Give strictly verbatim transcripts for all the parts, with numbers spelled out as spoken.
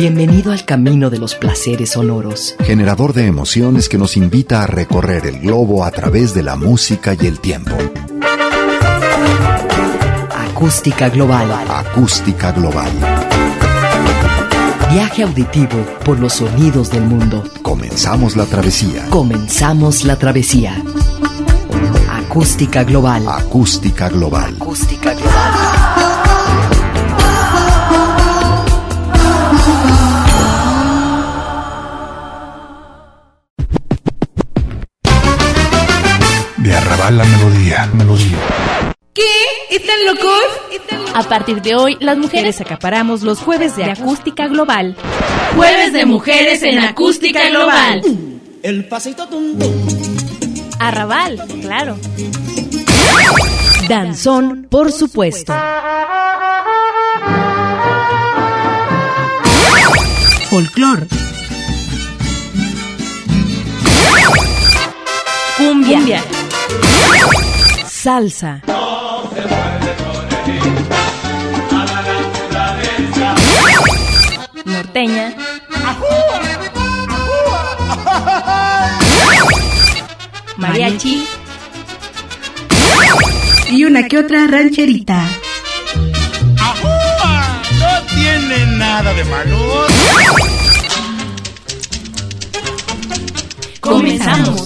Bienvenido al camino de los placeres sonoros. Generador de emociones que nos invita a recorrer el globo a través de la música y el tiempo. Acústica Global. Acústica Global. Viaje auditivo por los sonidos del mundo. Comenzamos la travesía. Comenzamos la travesía. Acústica Global. Acústica Global. Acústica Global. De Arrabal la melodía, melodía. ¿Qué? ¿Están locos? A partir de hoy, las mujeres acaparamos los jueves de Acústica Global. Jueves de mujeres en Acústica Global. El pasito tum tum. Arrabal, claro. Danzón, por supuesto. Folclor. Cumbia. Cumbia. Salsa. Norteña. Mariachi. Y una que otra rancherita. ¡Ajúa! No tiene nada de malo. Comenzamos.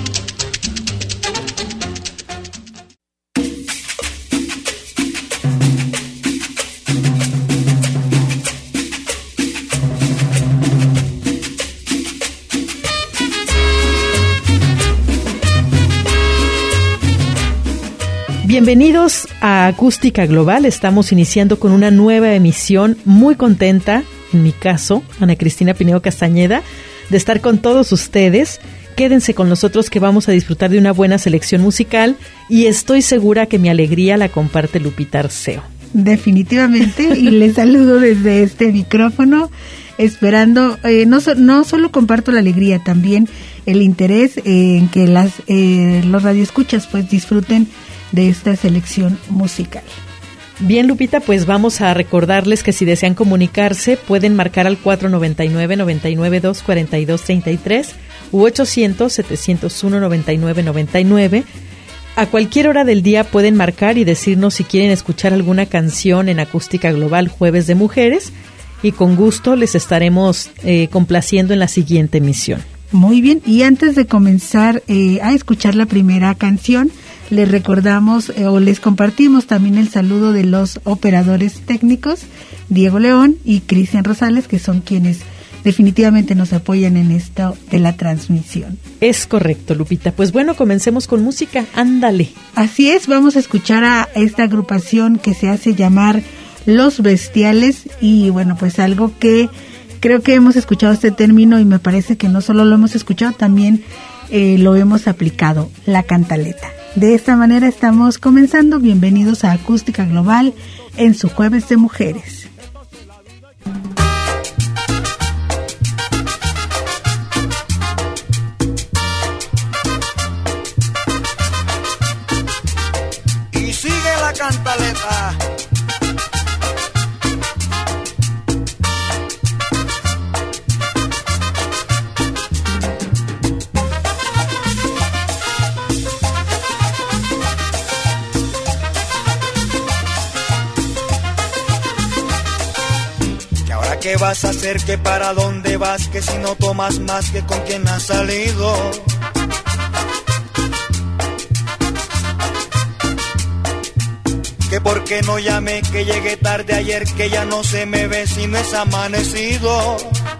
Bienvenidos a Acústica Global. Estamos iniciando con una nueva emisión. Muy contenta, en mi caso, Ana Cristina Pineo Castañeda, de estar con todos ustedes. Quédense con nosotros que vamos a disfrutar de una buena selección musical y estoy segura que mi alegría la comparte Lupita Arceo. Definitivamente, y les saludo desde este micrófono, esperando, eh, no, so, no solo comparto la alegría, también el interés eh, en que las eh, los radioescuchas pues disfruten de esta selección musical. Bien, Lupita, pues vamos a recordarles que si desean comunicarse pueden marcar al cuatro noventa y nueve, noventa y nueve, dos cuarenta y dos, treinta y tres u ochocientos, setecientos uno, noventa y nueve, noventa y nueve. A cualquier hora del día pueden marcar y decirnos si quieren escuchar alguna canción en Acústica Global Jueves de Mujeres y con gusto les estaremos eh, complaciendo en la siguiente emisión. Muy bien, y antes de comenzar eh, a escuchar la primera canción, les recordamos eh, o les compartimos también el saludo de los operadores técnicos, Diego León y Cristian Rosales, que son quienes definitivamente nos apoyan en esto de la transmisión. Es correcto, Lupita. Pues bueno, comencemos con música. Ándale. Así es, vamos a escuchar a esta agrupación que se hace llamar Los Bestiales y bueno, pues algo que creo que hemos escuchado este término y me parece que no solo lo hemos escuchado, también eh, lo hemos aplicado, la cantaleta. De esta manera estamos comenzando. Bienvenidos a Acústica Global en su Jueves de Mujeres. Y sigue la cantaleta. ¿Qué vas a hacer? ¿Qué para dónde vas? Que si no tomas más, que con quién has salido. Que por qué no llamé, que llegué tarde ayer, que ya no se me ve si no es amanecido.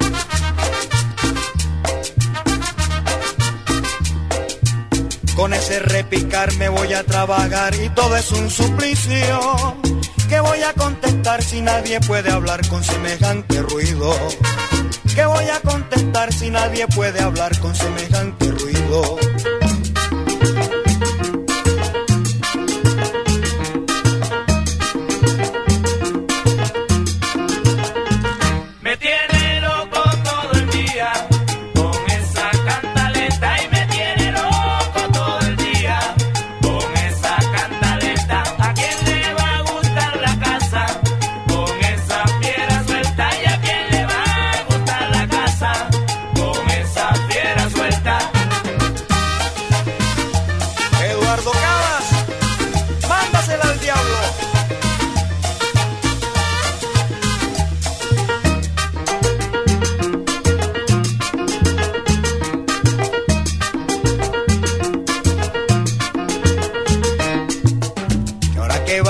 Con ese repicar me voy a trabajar y todo es un suplicio. ¿Qué voy a contestar si nadie puede hablar con semejante ruido? ¿Qué voy a contestar si nadie puede hablar con semejante ruido? Me tiene loco todo el día con esa cantaleta y me tiene loco todo el día con esa cantaleta. ¿A quién le va a gustar la casa con esa fiera suelta y a quién le va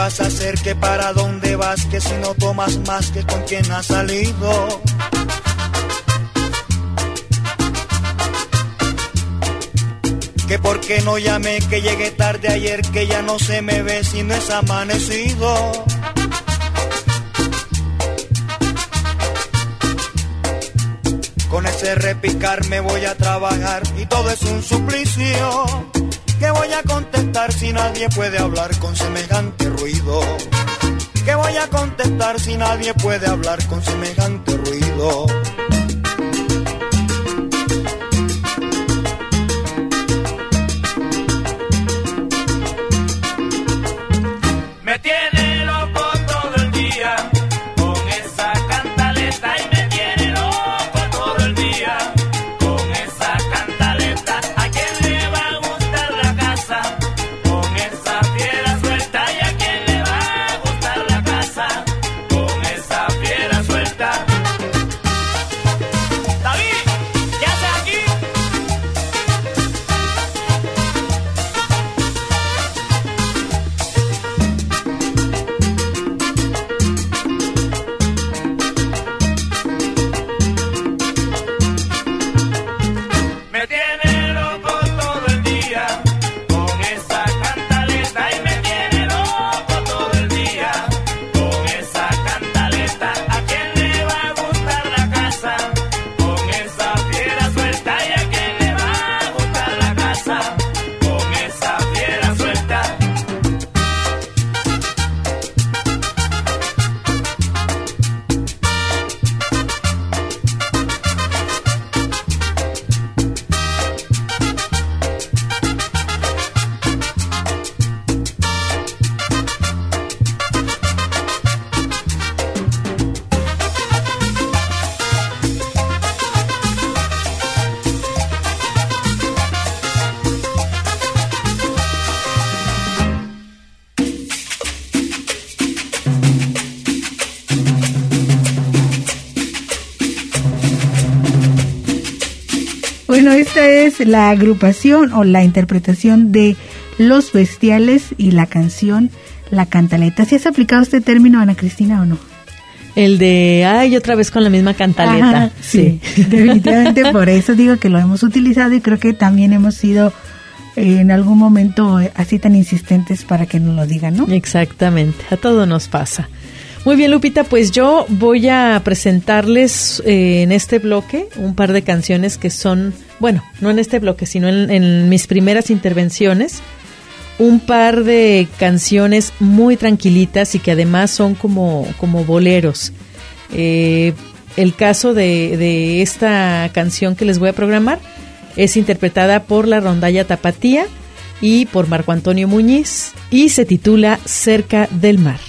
vas a hacer? ¿Que para dónde vas? Que si no tomas más, que con quién has salido. Que por qué no llamé, que llegué tarde ayer, que ya no se me ve si no es amanecido. Con ese repicar me voy a trabajar y todo es un suplicio. ¿Qué voy a contestar si nadie puede hablar con semejante ruido? ¿Qué voy a contestar si nadie puede hablar con semejante ruido? Me tiene loco todo el día con esa cantaleta y me tiene loco todo el día con esa cantaleta. ¿A quién le va a gustar la casa con esa fiera suelta? ¿Y a quién le va a gustar la casa con esa fiera suelta? David, ¿qué haces aquí? Me tiene loco todo el día con esa cantaleta y me tiene loco todo el día con esa cantaleta. ¿A quién le va a gustar la casa con esa fiera suelta? ¿Y a quién le va a gustar la casa con esa fiera suelta? Bueno, esta es la agrupación o la interpretación de Los Bestiales y la canción La Cantaleta. ¿Sí has aplicado este término, Ana Cristina, o no? El de, ay, otra vez con la misma cantaleta. Ajá, sí, sí. Definitivamente por eso digo que lo hemos utilizado y creo que también hemos sido eh, en algún momento eh, así tan insistentes para que nos lo digan, ¿no? Exactamente, a todo nos pasa. Muy bien, Lupita, pues yo voy a presentarles eh, en este bloque un par de canciones que son, bueno, no en este bloque, sino en, en mis primeras intervenciones, un par de canciones muy tranquilitas y que además son como, como boleros. Eh, el caso de, de esta canción que les voy a programar es interpretada por la Rondalla Tapatía y por Marco Antonio Muñiz y se titula Cerca del Mar.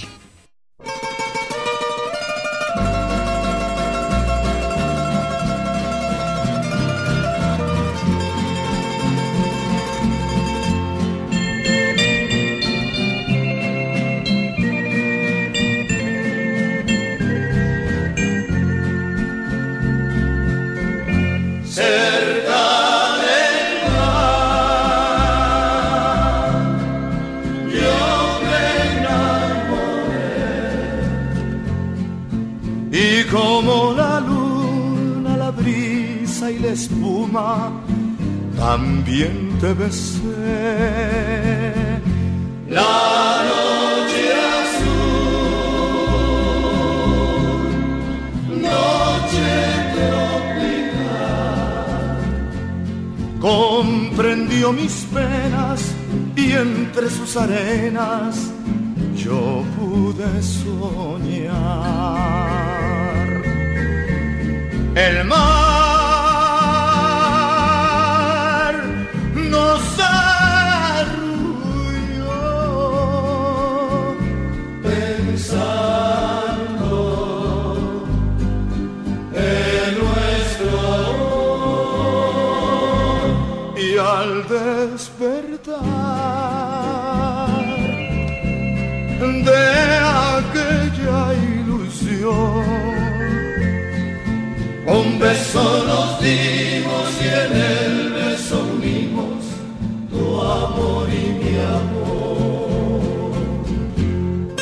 Como la luna, la brisa y la espuma, también te besé. La noche azul, noche tropical, comprendió mis penas y entre sus arenas yo pude soñar. El mar nos arrulló pensando en nuestro amor y al despertar de aquella ilusión un beso nos dimos y en el beso unimos tu amor y mi amor.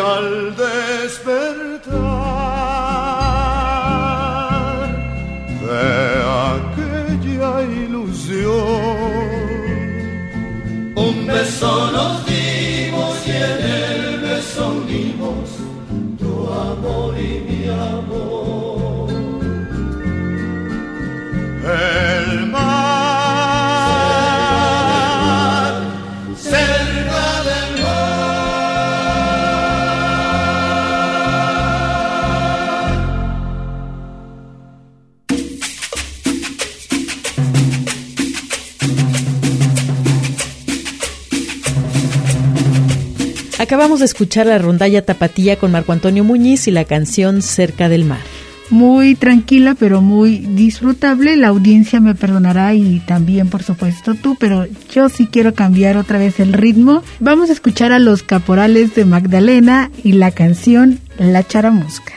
al despertar de aquella ilusión, un beso nos dimos y en el beso unimos tu amor y mi amor. El mar, cerca del Acabamos de escuchar la rondalla tapatía con Marco Antonio Muñiz y la canción Cerca del Mar. Muy tranquila, pero muy disfrutable. La audiencia me perdonará y también, por supuesto, tú, pero yo sí quiero cambiar otra vez el ritmo. Vamos a escuchar a Los Caporales de Magdalena y la canción La Charamusca.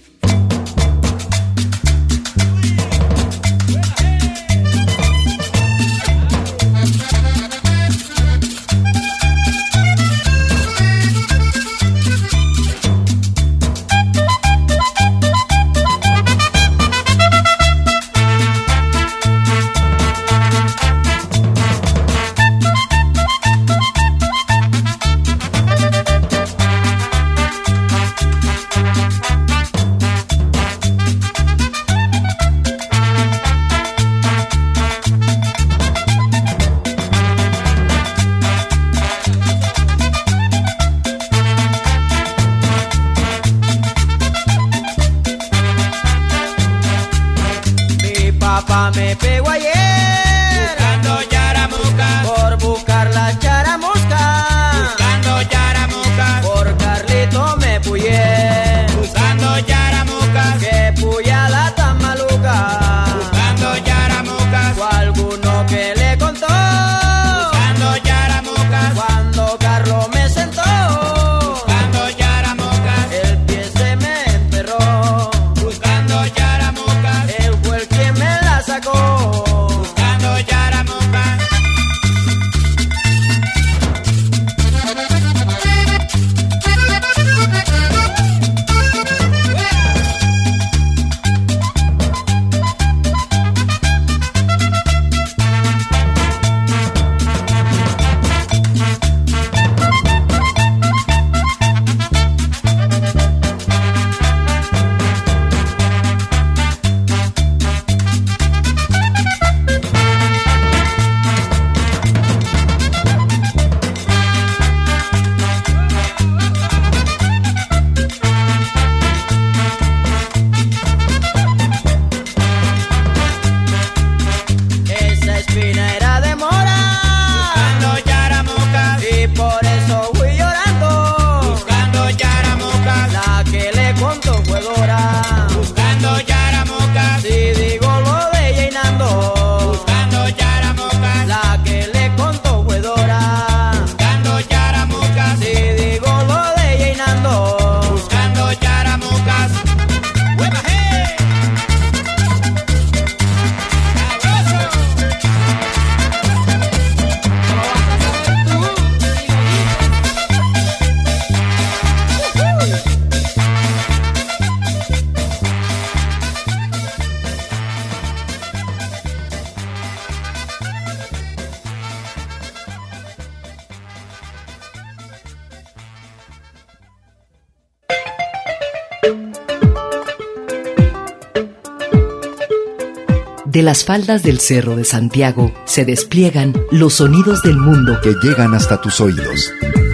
De las faldas del Cerro de Santiago se despliegan los sonidos del mundo que llegan hasta tus oídos.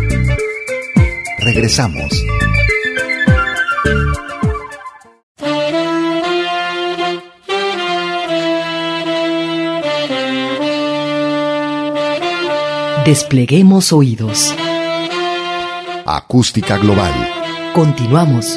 Regresamos. Despleguemos oídos. Acústica Global. Continuamos.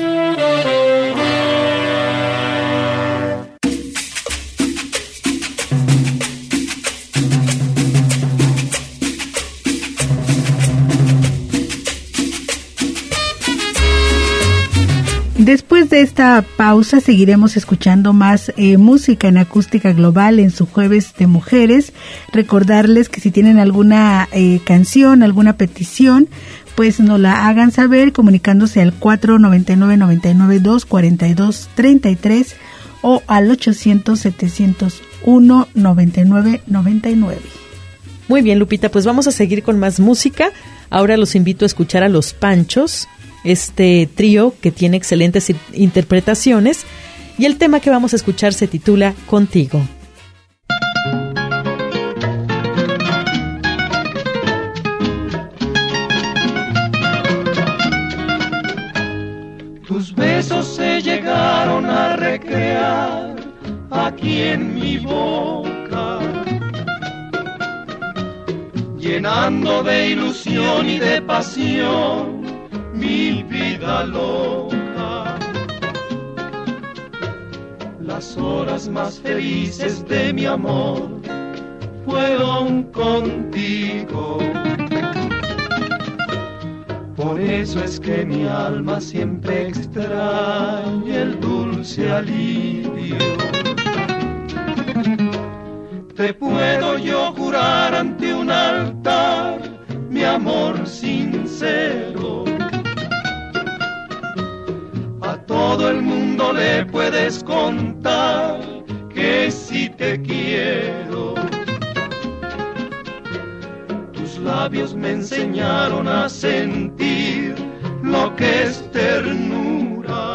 Después de esta pausa seguiremos escuchando más eh, música en Acústica Global en su Jueves de Mujeres. Recordarles que si tienen alguna eh, canción, alguna petición, pues nos la hagan saber comunicándose al cuatro noventa y nueve, noventa y nueve, dos cuarenta y dos, treinta y tres o al ochocientos, setecientos uno, noventa y nueve, noventa y nueve. Muy bien, Lupita, pues vamos a seguir con más música. Ahora los invito a escuchar a Los Panchos, este trío que tiene excelentes interpretaciones, y el tema que vamos a escuchar se titula Contigo. Tus besos se llegaron a recrear aquí en mi boca, llenando de ilusión y de pasión mi vida loca. Las horas más felices de mi amor fueron contigo. Por eso es que mi alma siempre extraña el dulce alivio. Te puedo yo jurar ante un altar mi amor sincero. A todo el mundo le puedes contar que si te quiero. Tus labios me enseñaron a sentir lo que es ternura.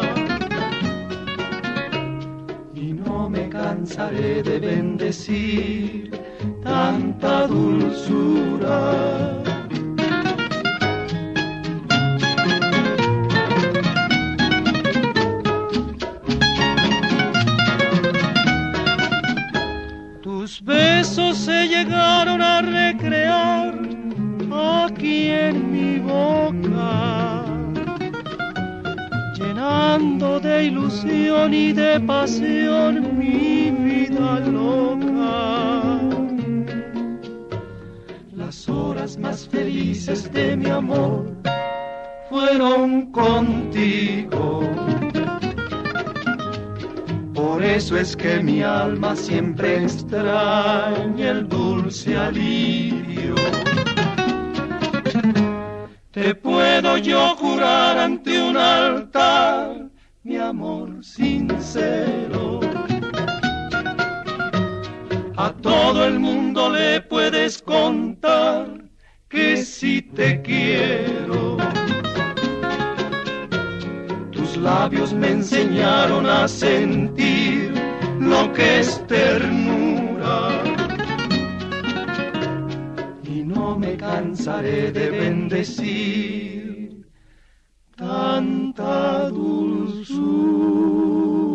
Me cansaré de bendecir tanta dulzura. Tus besos se llegaron a recrear aquí en mi boca, llenando de ilusión y de pasión mi vida loca. Las horas más felices de mi amor fueron contigo. Por eso es que mi alma siempre extraña el dulce alivio. Te puedo yo jurar ante un altar mi amor sincero. A todo el mundo le puedes contar que si te quiero. Tus labios me enseñaron a sentir lo que es ternura. Y no me cansaré de bendecir tanta dulzura.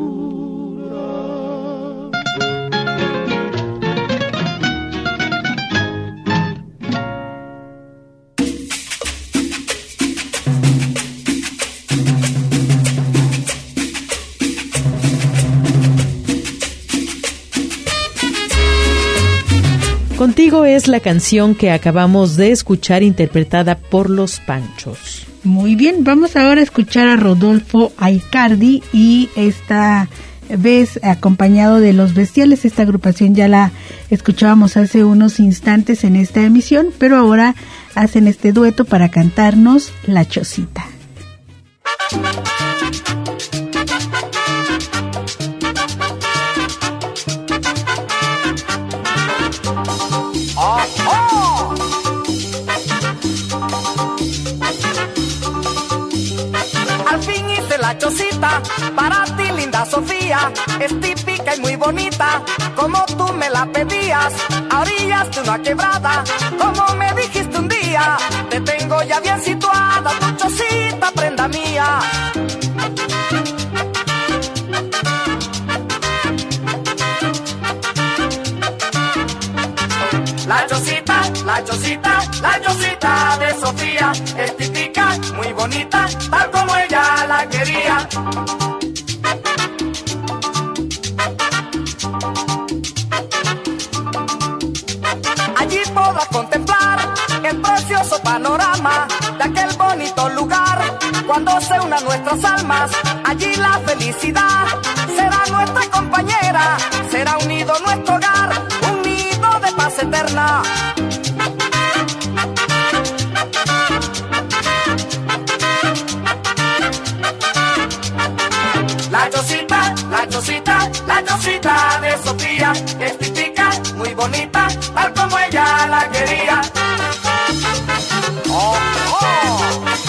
Contigo es la canción que acabamos de escuchar interpretada por Los Panchos. Muy bien, vamos ahora a escuchar a Rodolfo Aicardi y esta vez acompañado de Los Bestiales. Esta agrupación ya la escuchábamos hace unos instantes en esta emisión, pero ahora hacen este dueto para cantarnos La Chocita. La chocita, para ti linda Sofía, es típica y muy bonita, como tú me la pedías, a orillas de una quebrada, como me dijiste un día, te tengo ya bien situada, tu chocita, prenda mía. La chocita, la chocita, la chocita de Sofía, es típica, muy bonita, tal como ella la quería. Allí podrás contemplar el precioso panorama de aquel bonito lugar. Cuando se unan nuestras almas, allí la felicidad será nuestra compañera, será unido nuestro hogar, un nido de paz eterna. La chocita, la chocita de Sofía, es típica, muy bonita, tal como ella la quería. Oh, oh.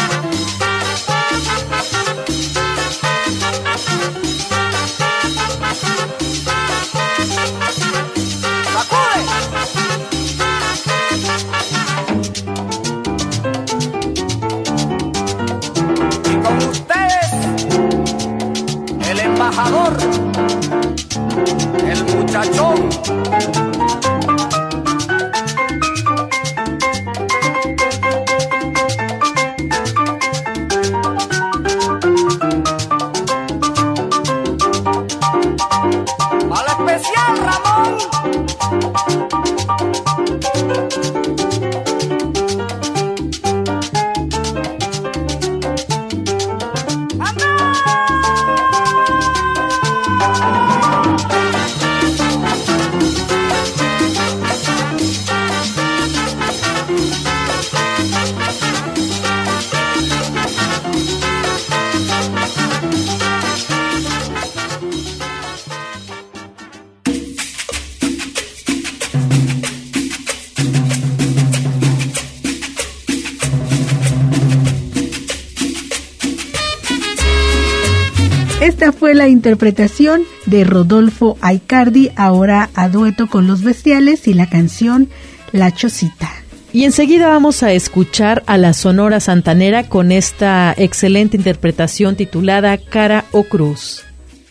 Embajador, el muchachón. Al especial Ramón. Esta fue la interpretación de Rodolfo Aicardi, ahora a dueto con Los Bestiales, y la canción La Chocita. Y enseguida vamos a escuchar a la Sonora Santanera con esta excelente interpretación titulada Cara o Cruz.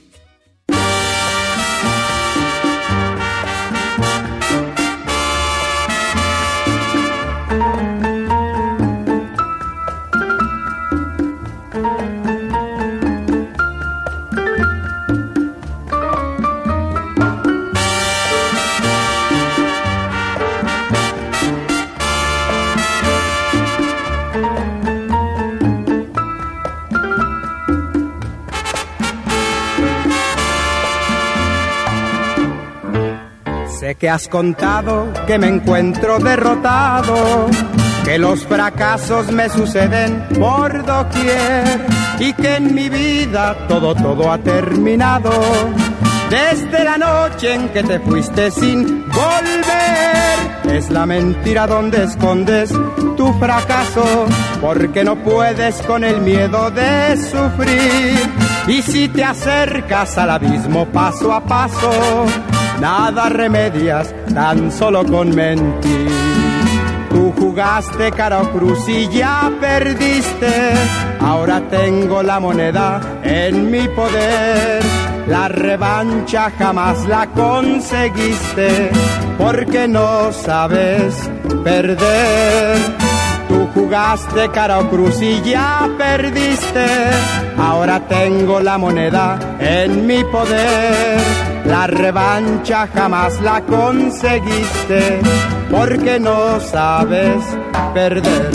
Sé que has contado que me encuentro derrotado, que los fracasos me suceden por doquier y que en mi vida todo, todo ha terminado desde la noche en que te fuiste sin volver. Es la mentira donde escondes tu fracaso, porque no puedes con el miedo de sufrir. Y si te acercas al abismo paso a paso, nada remedias, tan solo con mentir. Tú jugaste cara o cruz y ya perdiste. Ahora tengo la moneda en mi poder. La revancha jamás la conseguiste, porque no sabes perder. Tú jugaste cara o cruz y ya perdiste. Ahora tengo la moneda en mi poder. La revancha jamás la conseguiste, porque no sabes perder.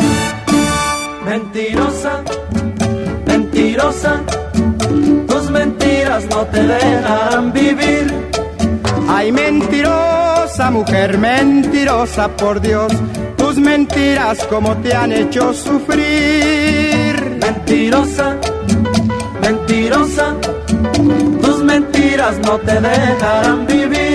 Mentirosa, mentirosa, tus mentiras no te dejarán vivir. Ay, mentirosa, mujer mentirosa, por Dios, tus mentiras como te han hecho sufrir. Mentirosa, mentirosa, tus mentiras no te dejarán vivir.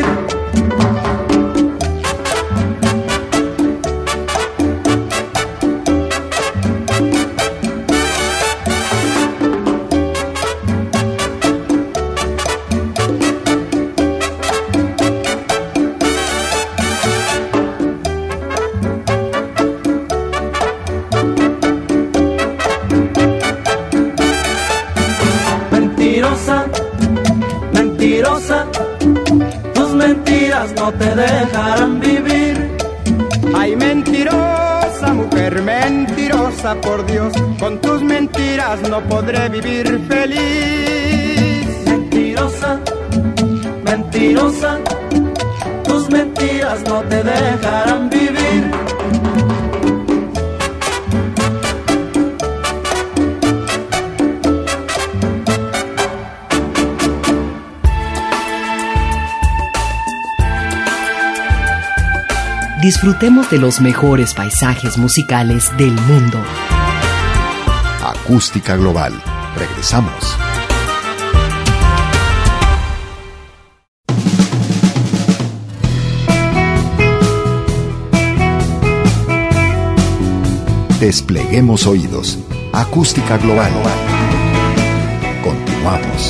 No te dejarán vivir. Ay, mentirosa, mujer mentirosa, por Dios, con tus mentiras no podré vivir feliz. Mentirosa, mentirosa, tus mentiras no te dejarán vivir. Disfrutemos de los mejores paisajes musicales del mundo. Acústica Global. Regresamos. Despleguemos oídos. Acústica Global. Continuamos.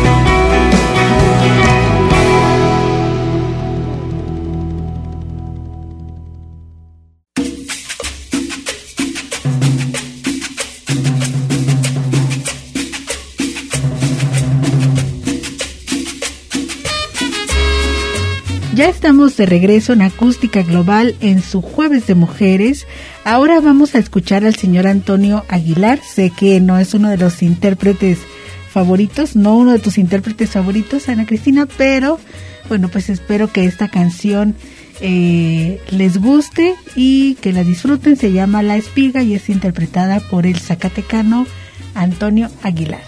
Ya estamos de regreso en Acústica Global en su Jueves de Mujeres. Ahora vamos a escuchar al señor Antonio Aguilar. Sé que no es uno de los intérpretes favoritos, no uno de tus intérpretes favoritos, Ana Cristina, pero bueno, pues espero que esta canción eh, les guste y que la disfruten. Se llama La Espiga y es interpretada por el zacatecano Antonio Aguilar.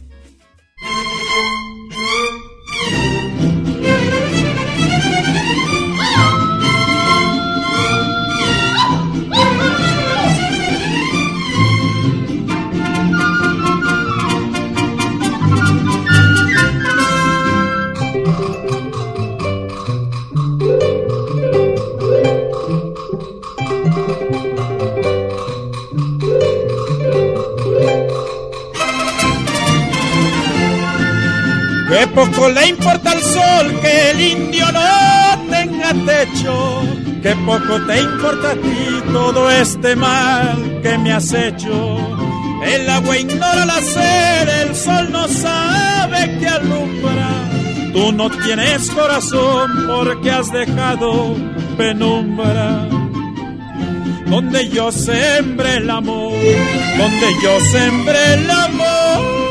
Qué poco le importa al sol que el indio no tenga techo, qué poco te importa a ti todo este mal que me has hecho. El agua ignora la sed, el sol no sabe que alumbra. Tú no tienes corazón porque has dejado penumbra. Donde yo sembré el amor, donde yo sembré el amor.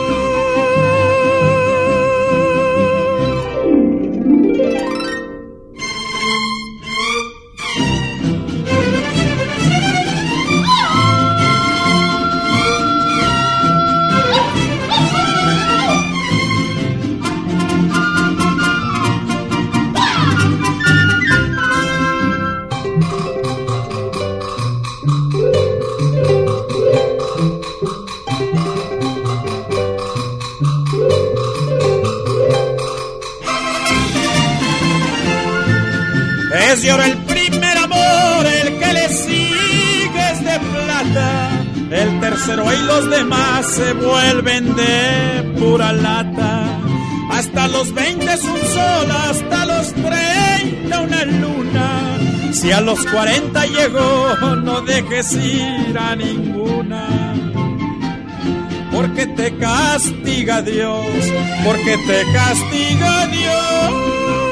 Es de oro el primer amor, el que le sigue es de plata, el tercero y los demás se vuelven de pura lata. Hasta los veinte es un sol, hasta los treinta una luna. Si a los cuarenta llegó, no dejes ir a ninguna. Porque te castiga Dios, porque te castiga Dios.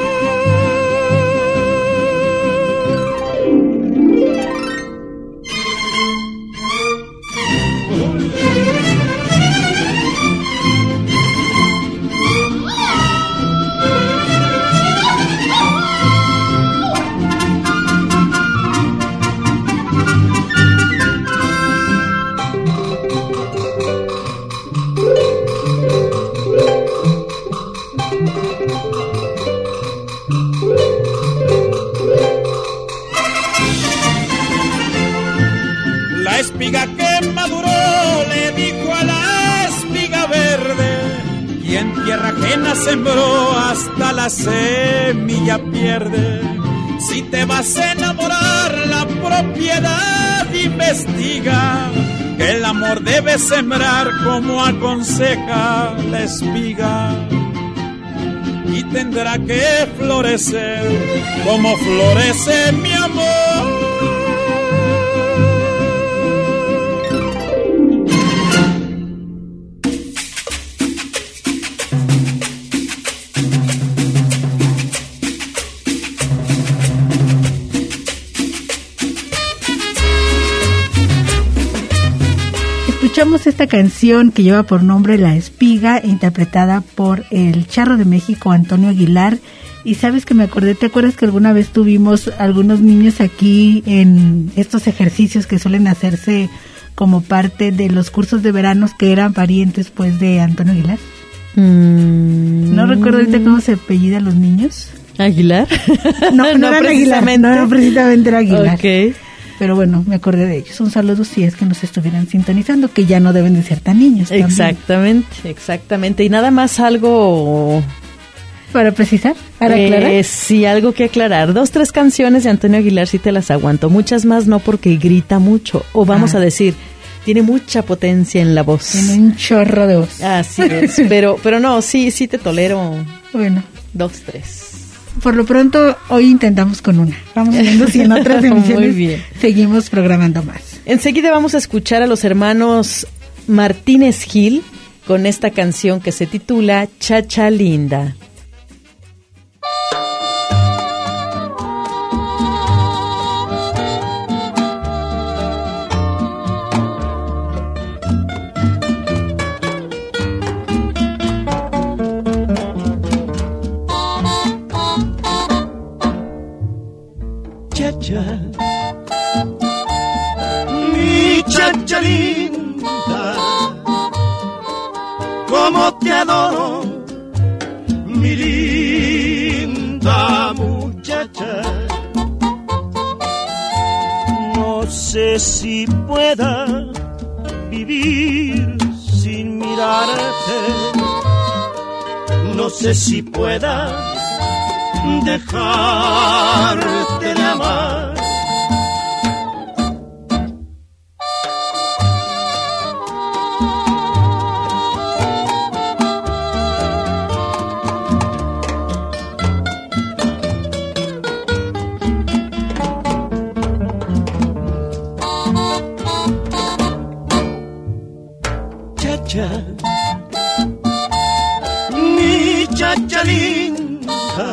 La espiga que maduró le dijo a la espiga verde, y en tierra ajena sembró hasta la semilla pierde. Si te vas a enamorar, la propiedad investiga, que el amor debe sembrar como aconseja la espiga, y tendrá que florecer como florece mi amor. Escuchamos esta canción que lleva por nombre La Espiga, interpretada por el Charro de México, Antonio Aguilar. Y sabes que me acordé, ¿te acuerdas que alguna vez tuvimos algunos niños aquí en estos ejercicios que suelen hacerse como parte de los cursos de veranos que eran parientes pues de Antonio Aguilar? Mm. No recuerdo ahorita cómo se apellidan los niños. ¿Aguilar? No, no, no eran Aguilar, no, no precisamente era Aguilar. Okay. Pero bueno, me acordé de ellos. Un saludo si es que nos estuvieran sintonizando, que ya no deben de ser tan niños. También. Exactamente, exactamente. Y nada más algo Para precisar, para aclarar. Eh, sí, algo que aclarar. Dos, tres canciones de Antonio Aguilar sí te las aguanto. Muchas más no, porque grita mucho. O vamos ah. a decir, tiene mucha potencia en la voz. Tiene un chorro de voz. Así es. pero, pero no, sí, sí te tolero. Bueno. Dos, tres. Por lo pronto, hoy intentamos con una. Vamos viendo si en otras emisiones seguimos programando más. Enseguida vamos a escuchar a los hermanos Martínez Gil con esta canción que se titula Chacha Linda. Chacha, mi chacha linda, cómo te adoro, mi linda muchacha. No sé si pueda vivir sin mirarte, no sé si pueda dejarte de amar. Chacha, mi chacha linda,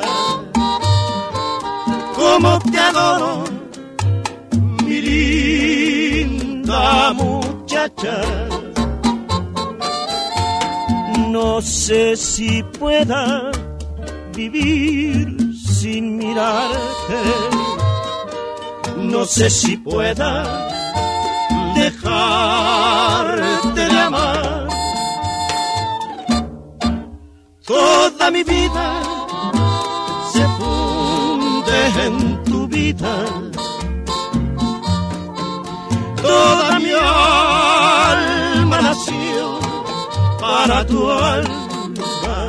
cómo te adoro, mi linda muchacha. No sé si pueda vivir sin mirarte, no sé si pueda dejarte de amar. Toda mi vida se funde en tu vida, toda mi alma nació para tu alma,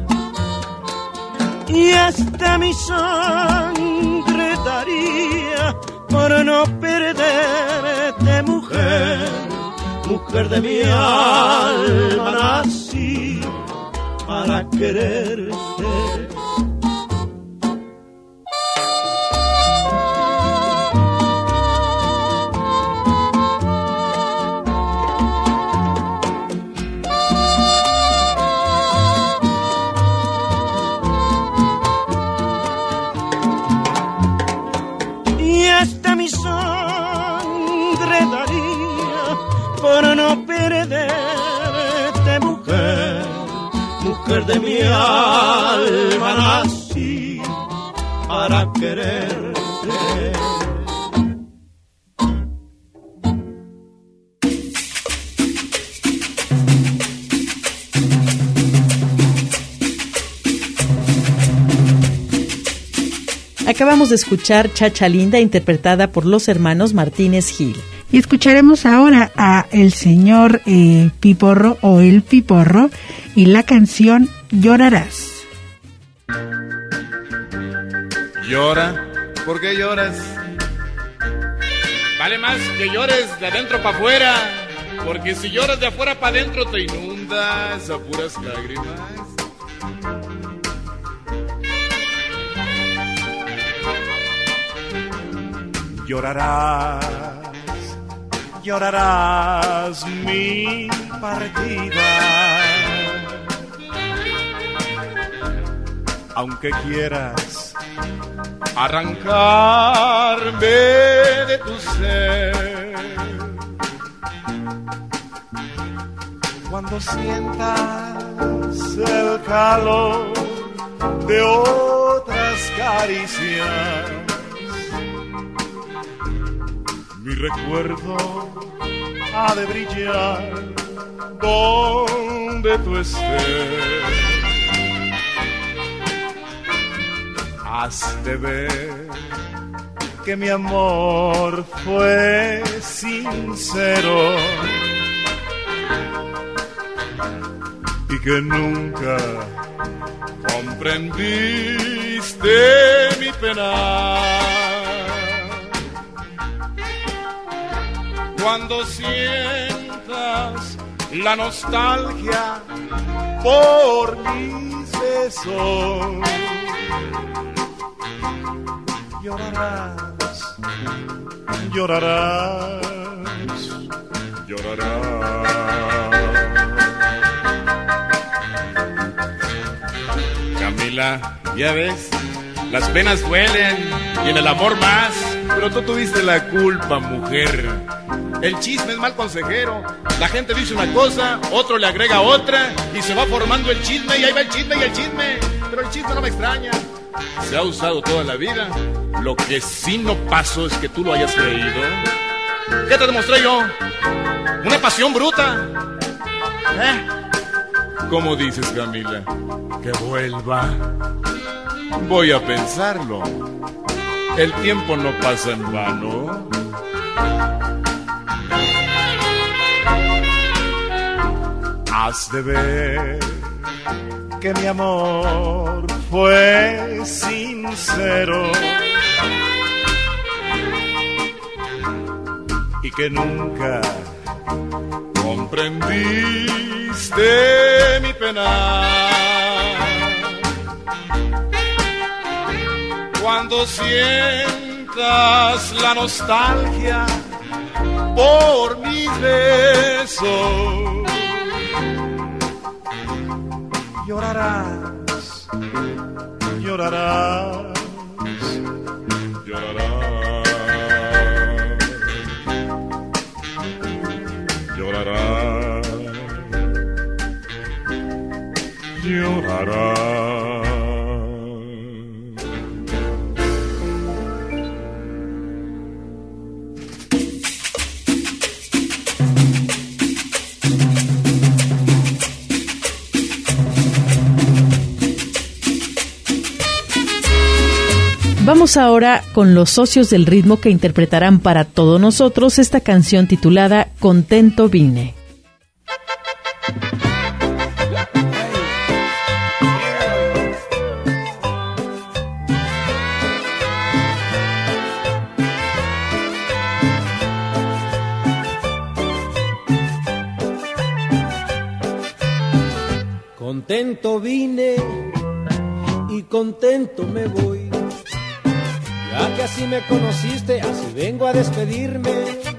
y hasta mi sangre daría por no perderte, mujer, mujer de mi alma, nací para quererte. Y hasta mi sangre daría por no perderte, mujer, mujer de mi alma, nací para quererte. Acabamos de escuchar Chacha Linda, interpretada por los hermanos Martínez Gil. Y escucharemos ahora a el señor eh, Piporro o el Piporro y la canción Llorarás. Llora, ¿por qué lloras? Vale más que llores de adentro para afuera, porque si lloras de afuera para adentro te inundas a puras lágrimas. Llorarás, llorarás mi partida, aunque quieras arrancarme de tu ser. Cuando sientas el calor de otras caricias, mi recuerdo ha de brillar donde tú estés. Has de ver que mi amor fue sincero, y que nunca comprendiste mi pena. Cuando sientas la nostalgia por mis besos, llorarás, llorarás, llorarás. Camila, ya ves, las penas duelen y en el amor más, pero tú tuviste la culpa, mujer. El chisme es mal consejero. La gente dice una cosa, otro le agrega otra y se va formando el chisme y ahí va el chisme y el chisme. Pero el chisme no me extraña. Se ha usado toda la vida. Lo que sí no pasó es que tú lo hayas creído. ¿Qué te demostré yo? ¿Una pasión bruta? ¿Eh? ¿Cómo dices, Camila? Que vuelva. Voy a pensarlo. El tiempo no pasa en vano. Has de ver que mi amor fue sincero y que nunca comprendiste mi pena. Cuando sientas la nostalgia por mis besos, llorarás, llorarás, llorarás, llorarás, llorarás. Vamos ahora con los socios del ritmo que interpretarán para todos nosotros esta canción titulada Contento Vine. Contento vine y contento me voy. Ya que así me conociste, así vengo a despedirme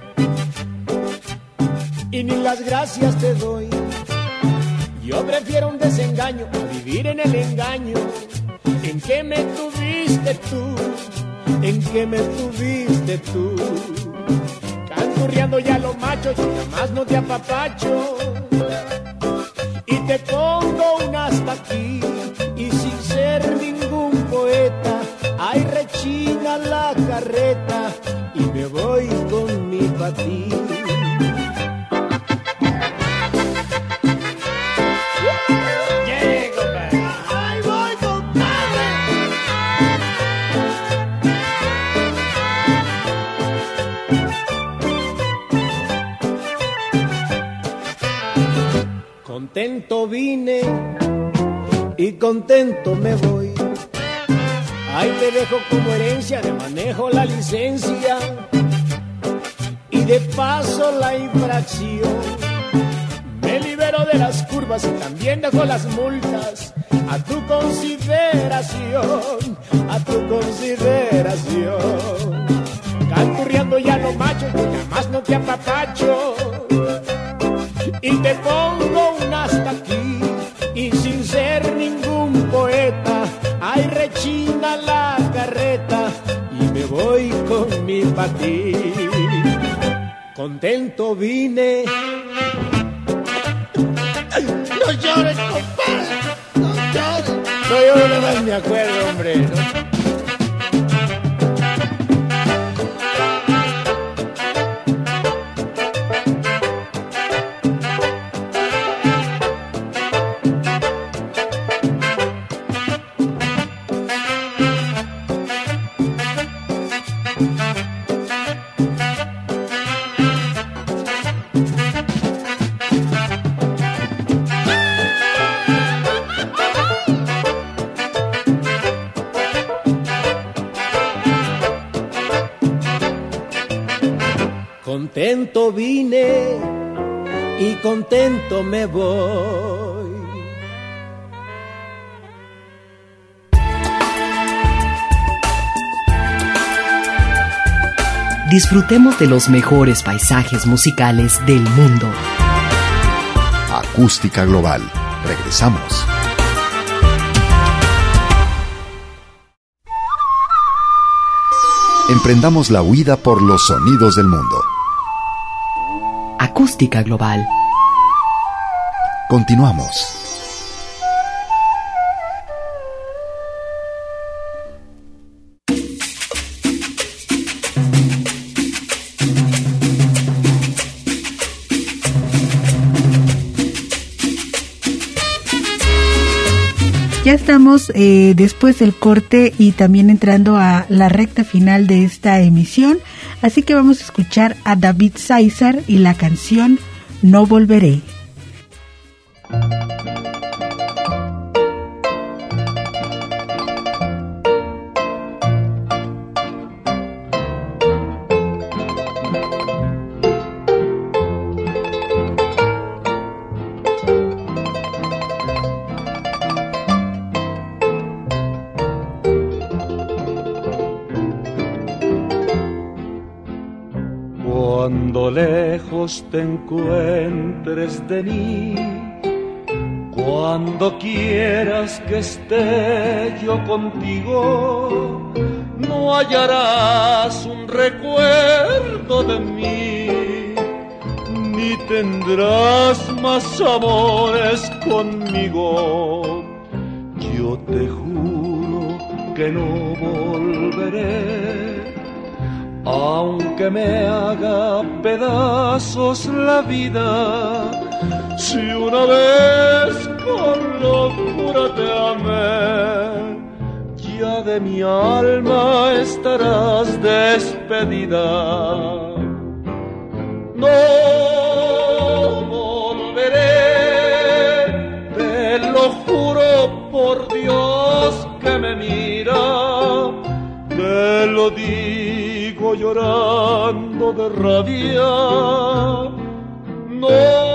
y ni las gracias te doy. Yo prefiero un desengaño a vivir en el engaño. ¿En qué me tuviste tú? ¿En qué me tuviste tú? Canturreando ya lo macho, yo jamás no te apapacho y te pongo un hasta aquí. Y sin ser ningún poeta, ay, rechina la carreta y me voy con mi patín. Llego, compadre. Ay, voy, compadre. Contento vine y contento me voy. Ahí te dejo como herencia, de manejo la licencia y de paso la infracción. Me libero de las curvas y también dejo las multas a tu consideración, a tu consideración. Canturreando ya lo macho, yo jamás no te apapacho y te pongo un hasta aquí. Y sin ser ningún poeta, ay, rechina la carreta y me voy con mi patín. Contento vine. Ay, no llores, compadre, no llores. No, yo nada más me acuerdo, hombre, ¿no? contento vine y contento me voy. Disfrutemos de los mejores paisajes musicales del mundo. Acústica Global. Regresamos. Emprendamos la huida por los sonidos del mundo. Acústica Global. Continuamos. Ya estamos eh, después del corte y también entrando a la recta final de esta emisión, así que vamos a escuchar a David César y la canción No Volveré. Cuando lejos te encuentres de mí, cuando quieras que esté yo contigo, no hallarás un recuerdo de mí, ni tendrás más amores conmigo. Yo te juro que no volveré, aunque me haga pedazos la vida. Si una vez con locura te amé, ya de mi alma estarás despedida. No volveré, te lo juro por Dios que me mira, te lo digo llorando de rabia. No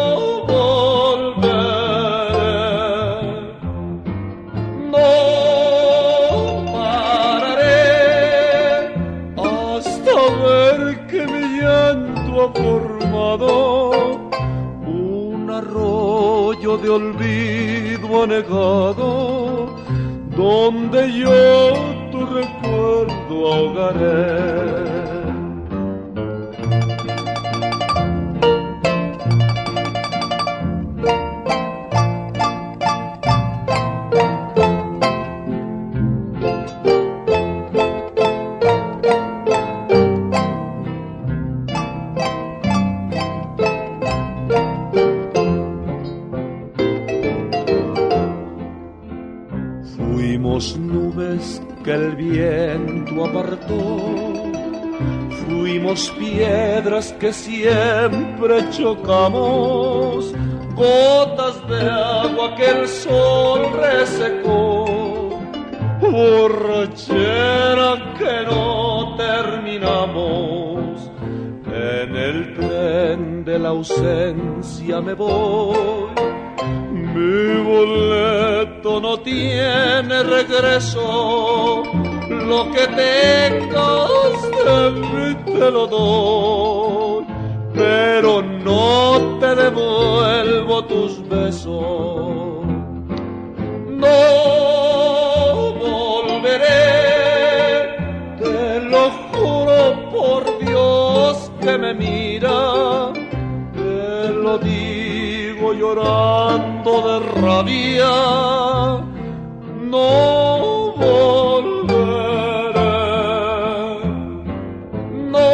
volveré, no pararé hasta ver que mi llanto ha formado un arroyo de olvido anegado, donde yo tu recuerdo ahogaré. Nubes que el viento apartó, fuimos piedras que siempre chocamos, gotas de agua que el sol resecó, borrachera que no terminamos. En el tren de la ausencia me voy, mi boleto no tiene regreso, lo que tengas de mí te lo doy, pero no te devuelvo tus besos. No volveré, te lo juro por Dios que me mira, te lo digo llorando de rabia. No volveré, no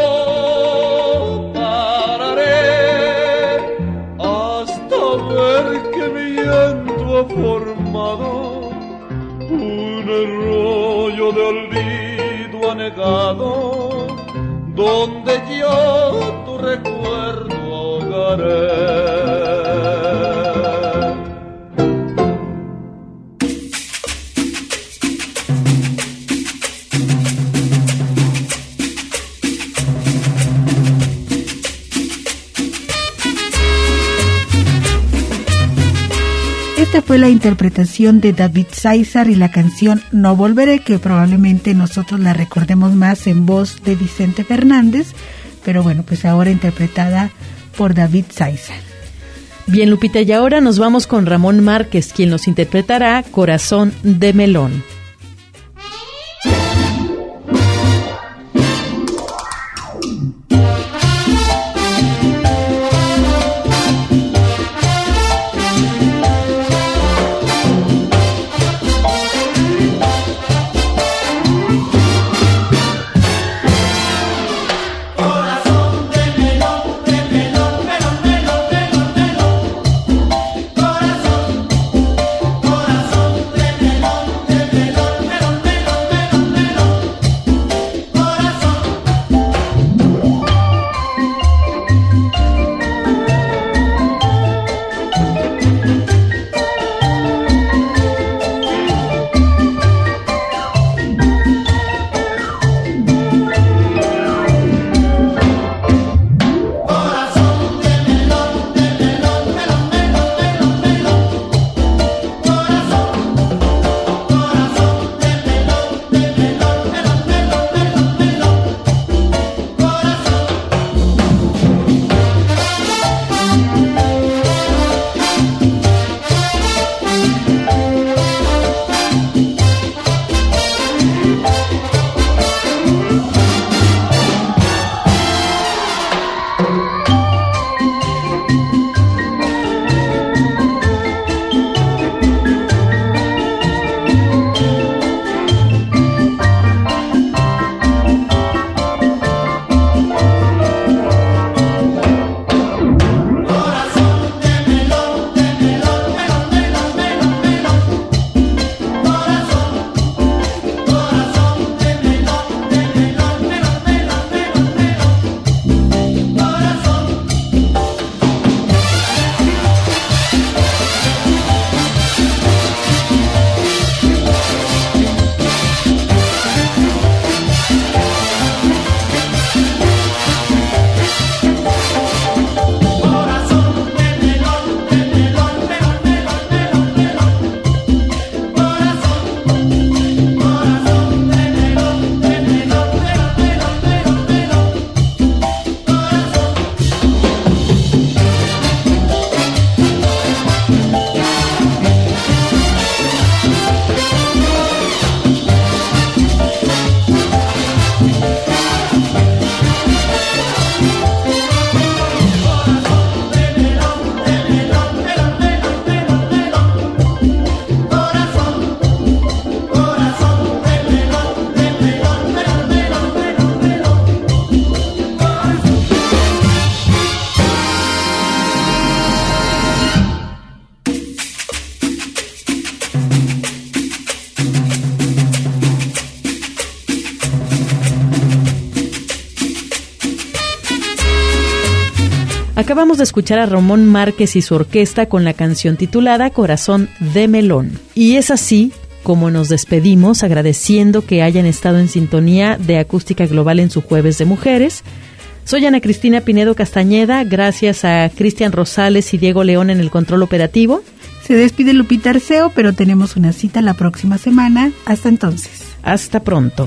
pararé hasta ver que mi llanto ha formado un arroyo de olvido anegado, donde yo tu recuerdo ahogaré. esta fue la interpretación de David Sáizar y la canción No Volveré, que probablemente nosotros la recordemos más en voz de Vicente Fernández, pero bueno, pues ahora interpretada por David Sáizar. Bien, Lupita, y ahora nos vamos con Ramón Márquez, quien nos interpretará Corazón de Melón. Acabamos de escuchar a Ramón Márquez y su orquesta con la canción titulada Corazón de Melón. Y es así como nos despedimos, agradeciendo que hayan estado en sintonía de Acústica Global en su Jueves de Mujeres. Soy Ana Cristina Pinedo Castañeda, gracias a Cristian Rosales y Diego León en el control operativo. Se despide Lupita Arceo, pero tenemos una cita la próxima semana. Hasta entonces. Hasta pronto.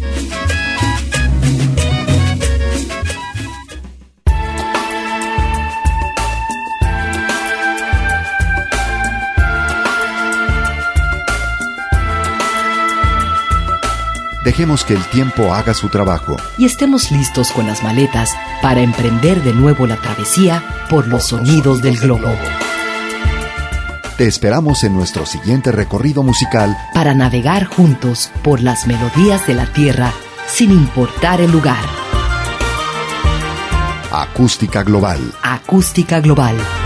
Dejemos que el tiempo haga su trabajo. Y estemos listos con las maletas para emprender de nuevo la travesía por los sonidos del globo. Te esperamos en nuestro siguiente recorrido musical para navegar juntos por las melodías de la tierra sin importar el lugar. Acústica Global. Acústica Global.